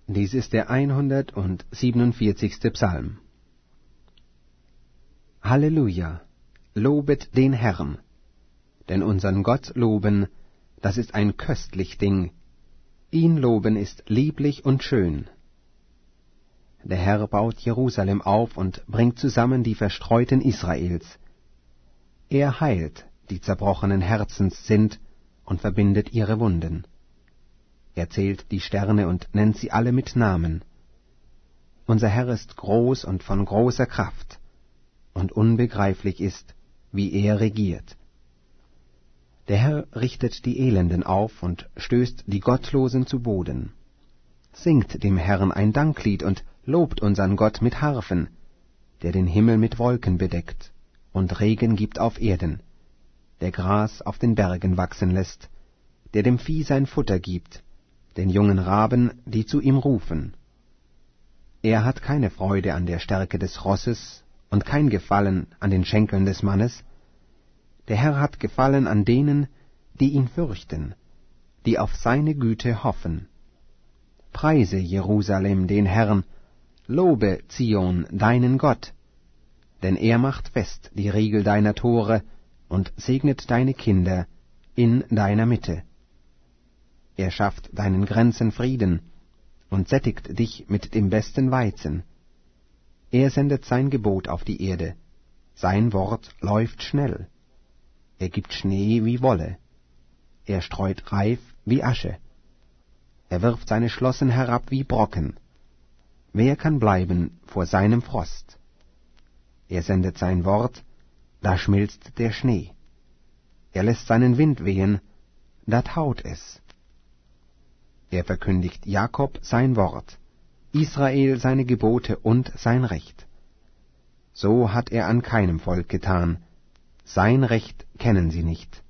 Dies ist der 147. Psalm. Halleluja! Lobet den Herrn! Denn unseren Gott loben, das ist ein köstlich Ding. Ihn loben ist lieblich und schön. Der Herr baut Jerusalem auf und bringt zusammen die Verstreuten Israels. Er heilt, die zerbrochenen Herzens sind, und verbindet ihre Wunden. Er zählt die Sterne und nennt sie alle mit Namen. Unser Herr ist groß und von großer Kraft, und unbegreiflich ist, wie er regiert. Der Herr richtet die Elenden auf und stößt die Gottlosen zu Boden. Singt dem Herrn ein Danklied und lobt unseren Gott mit Harfen, der den Himmel mit Wolken bedeckt und Regen gibt auf Erden, der Gras auf den Bergen wachsen lässt, der dem Vieh sein Futter gibt, den jungen Raben, die zu ihm rufen. Er hat keine Freude an der Stärke des Rosses und kein Gefallen an den Schenkeln des Mannes. Der Herr hat Gefallen an denen, die ihn fürchten, die auf seine Güte hoffen. Preise Jerusalem den Herrn, lobe Zion deinen Gott, denn er macht fest die Riegel deiner Tore und segnet deine Kinder in deiner Mitte. Er schafft deinen Grenzen Frieden und sättigt dich mit dem besten Weizen. Er sendet sein Gebot auf die Erde, sein Wort läuft schnell. Er gibt Schnee wie Wolle, er streut Reif wie Asche. Er wirft seine Schlossen herab wie Brocken. Wer kann bleiben vor seinem Frost? Er sendet sein Wort, da schmilzt der Schnee. Er lässt seinen Wind wehen, da taut es. Er verkündigt Jakob sein Wort, Israel seine Gebote und sein Recht. So hat er an keinem Volk getan, sein Recht kennen sie nicht.